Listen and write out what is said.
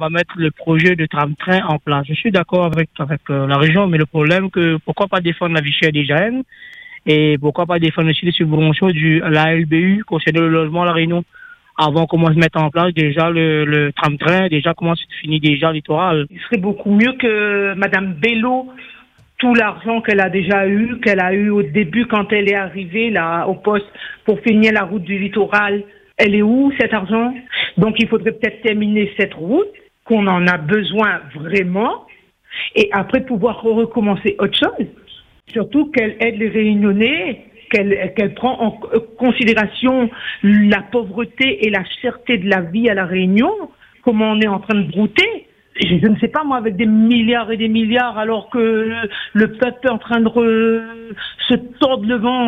va mettre le projet de tram-train en place. Je suis d'accord avec la région, mais le problème que pourquoi pas défendre la vie chère des jeunes et pourquoi pas défendre aussi les subventions de la LBU concernant le logement à La Réunion. Avant qu'on commence à mettre en place déjà le tram-train, déjà comment se finit déjà le littoral. Il serait beaucoup mieux que Madame Bello, tout l'argent qu'elle a eu au début quand elle est arrivée là au poste pour finir la route du littoral. Elle est où cet argent? Donc il faudrait peut-être terminer cette route, qu'on en a besoin vraiment, et après pouvoir recommencer autre chose. Surtout qu'elle aide les Réunionnais, qu'elle prend en considération la pauvreté et la cherté de la vie à La Réunion, comment on est en train de brouter. Je ne sais pas moi, avec des milliards et des milliards, alors que le peuple est en train de se tordre le ventre.